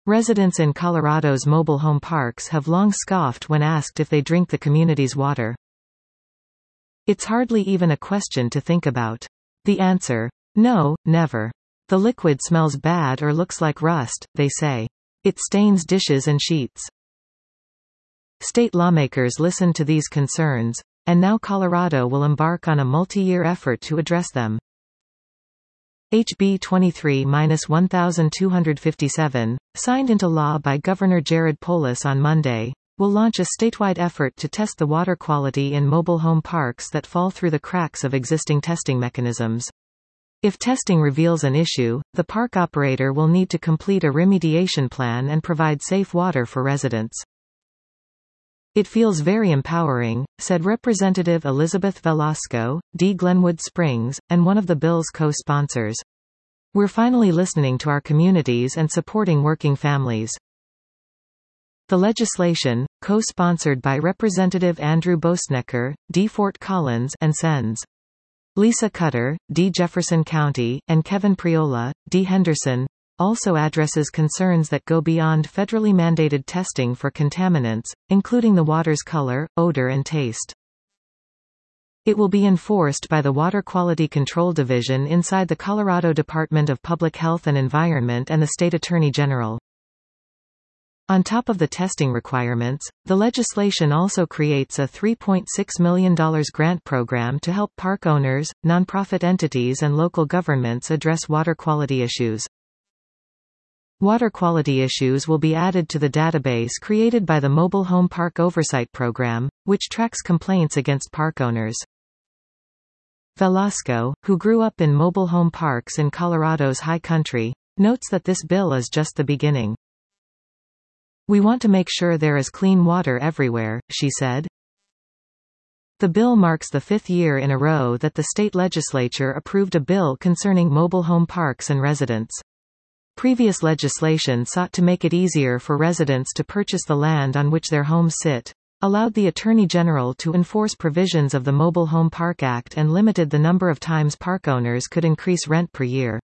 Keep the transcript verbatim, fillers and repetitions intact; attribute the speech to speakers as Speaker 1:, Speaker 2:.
Speaker 1: Residents in Colorado's mobile home parks have long scoffed when asked if they drink the community's water. It's hardly even a question to think about. The answer: no, never. The liquid smells bad or looks like rust, they say. It stains dishes and sheets. State lawmakers listened to these concerns, and now Colorado will embark on a multi-year effort to address them. H B twenty-three dash twelve fifty-seven, signed into law by Governor Jared Polis on Monday, will launch a statewide effort to test the water quality in mobile home parks that fall through the cracks of existing testing mechanisms. If testing reveals an issue, the park operator will need to complete a remediation plan and provide safe water for residents. It feels very empowering, said Representative Elizabeth Velasco, D. Glenwood Springs, and one of the bill's co-sponsors. We're finally listening to our communities and supporting working families. The legislation, co-sponsored by Representative Andrew Boesnecker, D. Fort Collins, and Sens. Lisa Cutter, D. Jefferson County, and Kevin Priola, D. Henderson, also addresses concerns that go beyond federally mandated testing for contaminants, including the water's color, odor and taste. It will be enforced by the Water Quality Control Division inside the Colorado Department of Public Health and Environment and the State Attorney General. On top of the testing requirements, the legislation also creates a three point six million dollars grant program to help park owners, nonprofit entities and local governments address water quality issues. Water quality issues will be added to the database created by the Mobile Home Park Oversight Program, which tracks complaints against park owners. Velasco, who grew up in mobile home parks in Colorado's high country, notes that this bill is just the beginning. We want to make sure there is clean water everywhere, she said. The bill marks the fifth year in a row that the state legislature approved a bill concerning mobile home parks and residents. Previous legislation sought to make it easier for residents to purchase the land on which their homes sit, allowed the Attorney General to enforce provisions of the Mobile Home Park Act and limited the number of times park owners could increase rent per year.